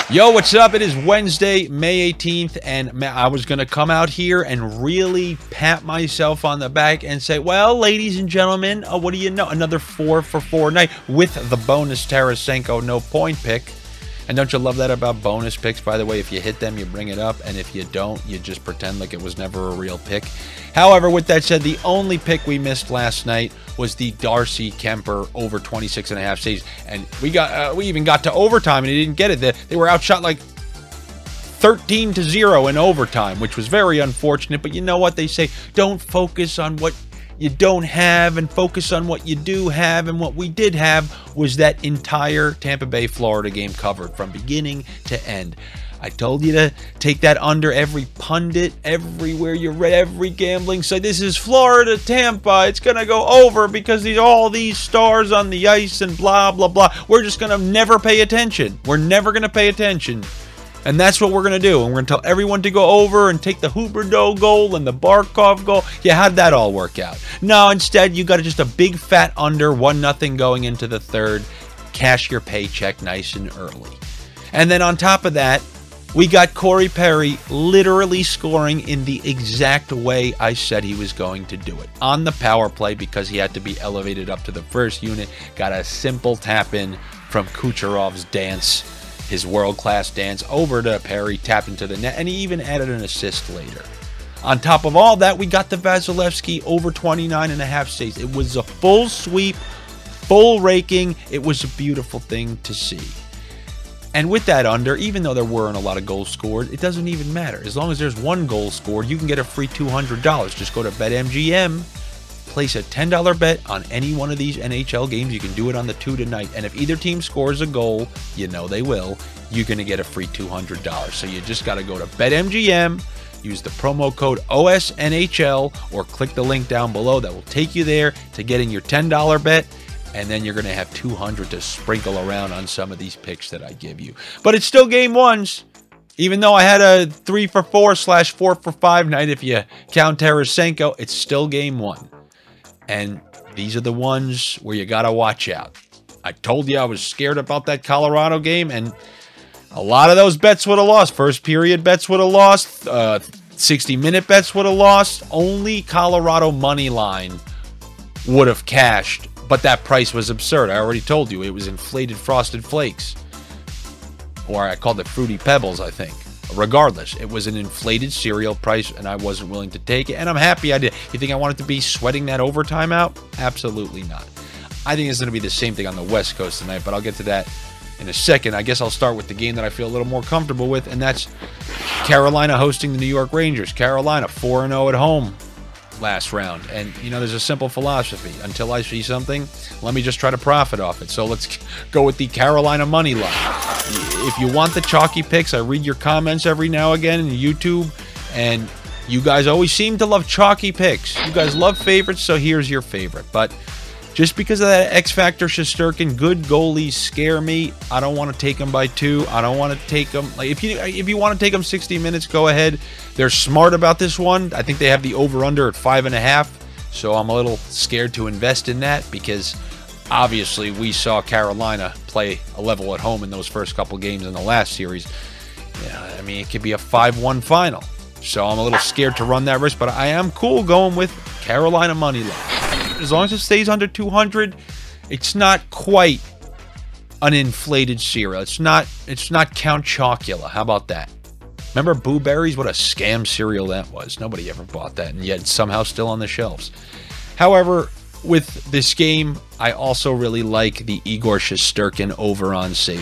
Yo, what's up? It is Wednesday, May 18th, and I was going to come out here and really pat myself on the back and say, well, ladies and gentlemen, what do you know? Another 4 for 4 night with the bonus Tarasenko no point pick. And don't you love that about bonus picks, by the way? If you hit them, you bring it up, and if you don't, you just pretend like it was never a real pick. However, with that said, the only pick we missed last night was the Darcy Kuemper over 26.5 saves, and we even got to overtime, and he didn't get it. They were outshot like 13-0 in overtime, which was very unfortunate. But you know what they say? Don't focus on what you don't have and focus on what you do have. And what we did have was that entire Tampa Bay, Florida game covered from beginning to end. I told you to take that under. Every pundit, everywhere you read, every gambling site, this is Florida, Tampa. It's going to go over because all these stars on the ice and blah, blah, blah. We're just going to never pay attention. We're never going to pay attention. And that's what we're going to do. And we're going to tell everyone to go over and take the Huberdeau goal and the Barkov goal. Yeah, how'd that all work out? No, instead, you got just a big fat under, 1-0 going into the third. Cash your paycheck nice and early. And then on top of that, we got Corey Perry literally scoring in the exact way I said he was going to do it. On the power play, because he had to be elevated up to the first unit. Got a simple tap in from Kucherov's dance. His world-class dance over to Perry, tapped into the net, and he even added an assist later. On top of all that, we got the Vasilevsky over 29.5 saves. It was a full sweep, full raking. It was a beautiful thing to see. And with that under, even though there weren't a lot of goals scored, it doesn't even matter. As long as there's one goal scored, you can get a free $200. Just go to BetMGM, place a $10 bet on any one of these NHL games. You can do it on the 2 tonight. And if either team scores a goal, you know they will, you're going to get a free $200. So you just got to go to BetMGM, use the promo code OSNHL, or click the link down below. That will take you there to getting your $10 bet. And then you're going to have $200 to sprinkle around on some of these picks that I give you. But it's still game ones. Even though I had a 3 for 4/4 for 5 night, if you count Tarasenko, it's still game one. And these are the ones where you got to watch out. I told you I was scared about that Colorado game, and a lot of those bets would have lost. First period bets would have lost. 60-minute bets would have lost. Only Colorado money line would have cashed. But that price was absurd. I already told you it was inflated Frosted Flakes. Or I called it Fruity Pebbles, I think. Regardless, it was an inflated cereal price, and I wasn't willing to take it. And I'm happy I did. You think I wanted to be sweating that overtime out? Absolutely not. I think it's going to be the same thing on the West Coast tonight, but I'll get to that in a second. I guess I'll start with the game that I feel a little more comfortable with, and that's Carolina hosting the New York Rangers. Carolina 4-0 at home last round. And, you know, there's a simple philosophy. Until I see something, let me just try to profit off it. So let's go with the Carolina money line. If you want the chalky picks, I read your comments every now and again in YouTube, and you guys always seem to love chalky picks. You guys love favorites, so here's your favorite. But just because of that X Factor Shesterkin, good goalies scare me. I don't want to take them by 2. I don't want to take them. Like if you want to take them 60 minutes, go ahead. They're smart about this one. I think they have the over-under at 5.5. So I'm a little scared to invest in that because obviously we saw Carolina play a level at home in those first couple games in the last series. Yeah, I mean, it could be a 5-1 final. So I'm a little scared to run that risk, but I am cool going with Carolina money line. As long as it stays under 200, it's not quite an inflated cereal. It's not Count Chocula. How about that? Remember Boo Berries? What a scam cereal that was. Nobody ever bought that, and yet it's somehow still on the shelves. However, with this game, I also really like the Igor Shesterkin over on saves.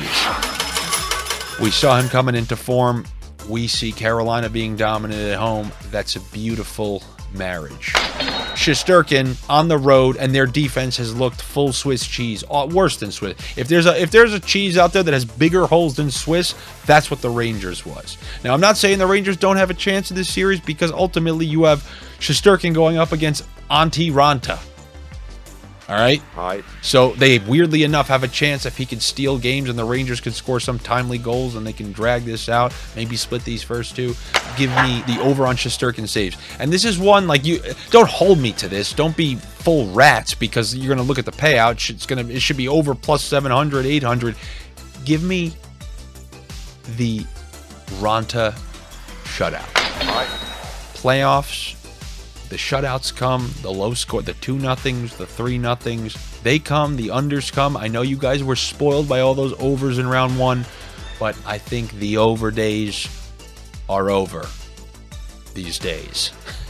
We saw him coming into form. We see Carolina being dominant at home. That's a beautiful marriage. Shesterkin on the road, and their defense has looked full Swiss cheese, worse than Swiss. If there's a cheese out there that has bigger holes than Swiss, that's what the Rangers was. Now, I'm not saying the Rangers don't have a chance in this series because ultimately you have Shesterkin going up against Antti Raanta. All right? So they, weirdly enough, have a chance if he can steal games and the Rangers can score some timely goals and they can drag this out, maybe split these first two. Give me the over on Shesterkin saves. And this is one, like, you don't hold me to this. Don't be full rats because you're going to look at the payout. It should be over plus 700, 800. Give me the Raanta shutout. All right. Playoffs, the shutouts come, the low score, the 2-0s, the 3-0s, they come, the unders come. I know you guys were spoiled by all those overs in round one, but I think the over days are over these days.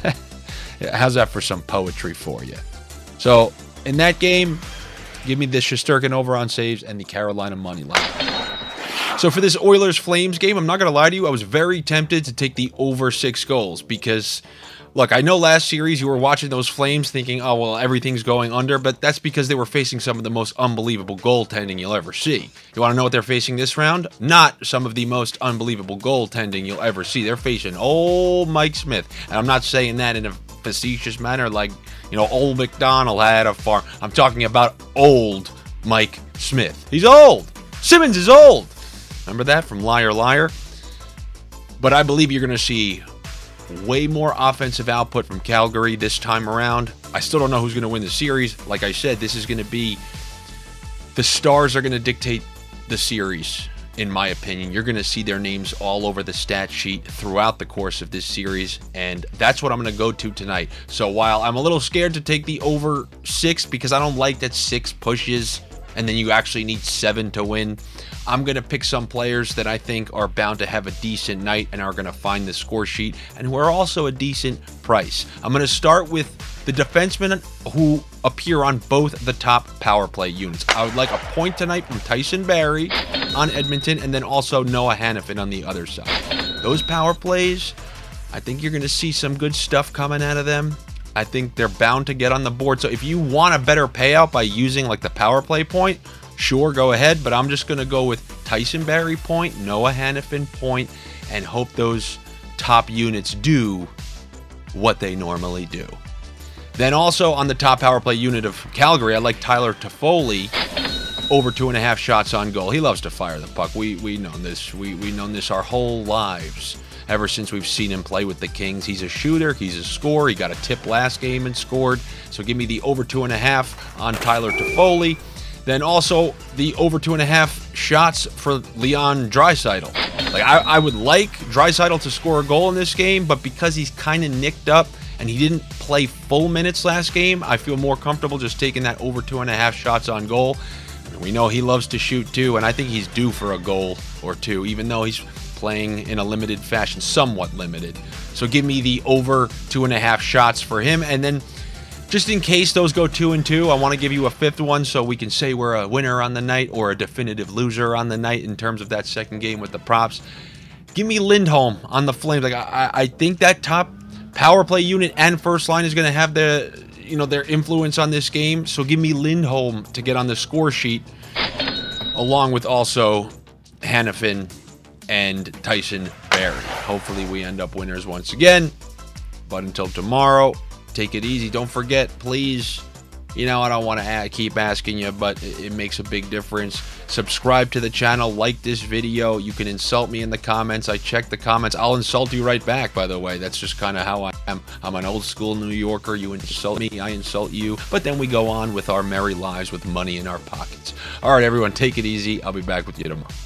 How's that for some poetry for you? So, in that game, give me the Shesterkin over on saves and the Carolina money line. So for this Oilers-Flames game, I'm not going to lie to you, I was very tempted to take the over 6 goals because, look, I know last series you were watching those Flames thinking, oh, well, everything's going under, but that's because they were facing some of the most unbelievable goaltending you'll ever see. You want to know what they're facing this round? Not some of the most unbelievable goaltending you'll ever see. They're facing old Mike Smith, and I'm not saying that in a facetious manner like, you know, old McDonald had a farm. I'm talking about old Mike Smith. He's old. Simmons is old. Remember that from Liar Liar? But I believe you're going to see way more offensive output from Calgary this time around. I still don't know who's going to win the series. Like I said, this is going to be... the stars are going to dictate the series, in my opinion. You're going to see their names all over the stat sheet throughout the course of this series, and that's what I'm going to go to tonight. So while I'm a little scared to take the over 6 because I don't like that 6 pushes and then you actually need 7 to win, I'm going to pick some players that I think are bound to have a decent night and are going to find the score sheet and who are also a decent price. I'm going to start with the defensemen who appear on both the top power play units. I would like a point tonight from Tyson Barrie on Edmonton and then also Noah Hanifin on the other side. Those power plays, I think you're going to see some good stuff coming out of them. I think they're bound to get on the board. So if you want a better payout by using like the power play point, sure, go ahead. But I'm just going to go with Tyson Barrie point, Noah Hanifin point, and hope those top units do what they normally do. Then also on the top power play unit of Calgary, I like Tyler Toffoli over 2.5 shots on goal. He loves to fire the puck. We know this. We've known this our whole lives. Ever since we've seen him play with the Kings. He's a shooter. He's a scorer. He got a tip last game and scored. So give me the over 2.5 on Tyler Toffoli. Then also the over 2.5 shots for Leon Draisaitl. Like I would like Draisaitl to score a goal in this game, but because he's kind of nicked up and he didn't play full minutes last game, I feel more comfortable just taking that over 2.5 shots on goal. We know he loves to shoot too, and I think he's due for a goal or two, even though he's playing in a limited fashion, somewhat limited. So give me the over 2.5 shots for him. And then just in case those go 2-2, I want to give you a 5th one so we can say we're a winner on the night or a definitive loser on the night in terms of that second game with the props. Give me Lindholm on the Flames. Like I think that top power play unit and first line is going to have their influence on this game. So give me Lindholm to get on the score sheet, along with also Hanifin and Tyson Barrie. Hopefully we end up winners once again. But until tomorrow, take it easy. Don't forget, please, I don't want to keep asking you, but it makes a big difference. Subscribe to the channel, like this video. You can insult me in the comments. I check the comments. I'll insult you right back, by the way. That's just kind of how I am. I'm an old school New Yorker. You insult me, I insult you. But then we go on with our merry lives with money in our pockets. All right, everyone, take it easy. I'll be back with you tomorrow.